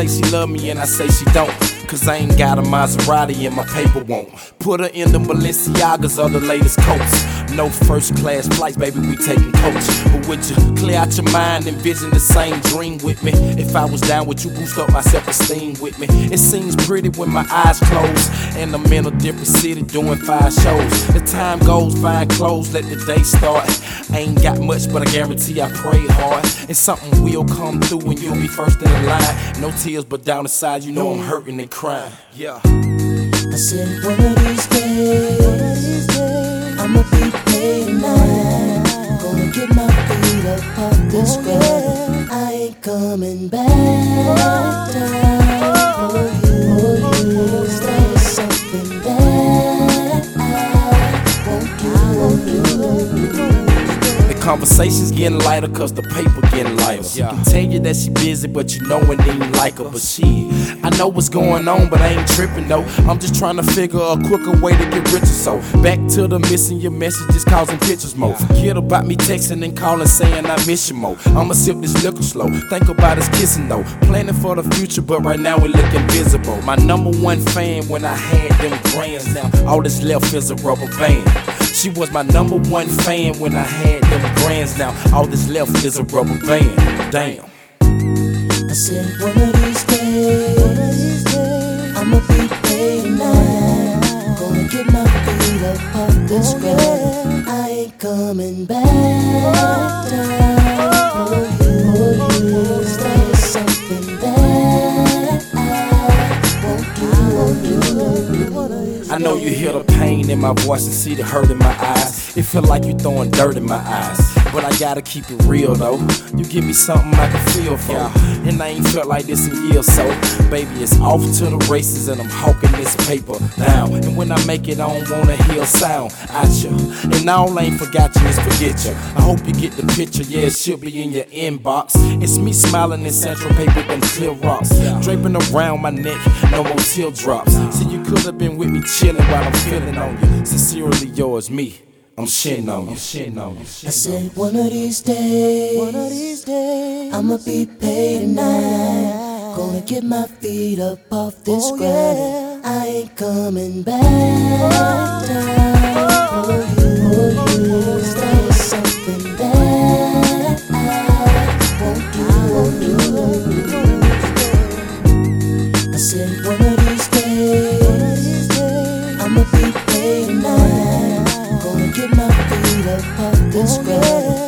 she love me and I say she don't. Cause I ain't got a Maserati and my paper won't. Put her in the Balenciagas or the latest coats. No first class flights, baby, we taking coach. But would you clear out your mind and vision the same dream with me? If I was down with you, boost up my self-esteem with me. It seems pretty when my eyes close and I'm in a different city doing 5 shows. The time goes, find clothes, let the day start. I ain't got much, but I guarantee I pray hard. And something will come through and you'll be first in the line. No tears, but down the side, you know I'm hurting and crying. Yeah. I said one of these days, I'ma be paid tonight. Gonna get my feet up off this ground. I ain't coming back down for you. There's something that I won't do. Conversations getting lighter cause the paper getting lighter. She can tell you that she busy but you know it ain't like her. But I know what's going on but I ain't tripping though. I'm just trying to figure a quicker way to get richer. So back to the missing your messages causing pictures more. Forget about me texting and calling saying I miss you more. I'ma sip this liquor slow, think about us kissing though. Planning for the future but right now we look invisible. My #1 fan when I had them grands. Now all that's left is a rubber band. She was my #1 fan when I had them grands. Now all that's left is a rubber band. Damn. I said one of these days, I'ma be paid tonight. Gonna get my feet up off this ground. I ain't coming back down for you. There's something that I won't do. I know you hear the pain in my voice and see the hurt in my eyes. It feel like you throwing dirt in my eyes, but I gotta keep it real though. You give me something I can feel for, and I ain't felt like this in years. So baby, it's off to the races and I'm hawking this paper down. And when I make it, I don't wanna hear a sound at you. And all I ain't forgot you is forget you. I hope you get the picture, yeah, it should be in your inbox. It's me smiling in Central Pay with them clear rocks, draping around my neck, no more teardrops. So you could have been with me chilling while I'm feeling on you. Sincerely yours, me. I'm shitting on you. I said one of these days, I'ma be paid tonight. Gonna get my feet up off this ground. I ain't coming back down for you. There's something that I won't do. I said one of these days, I'ma be paid tonight. Gonna get my feet up off this ground.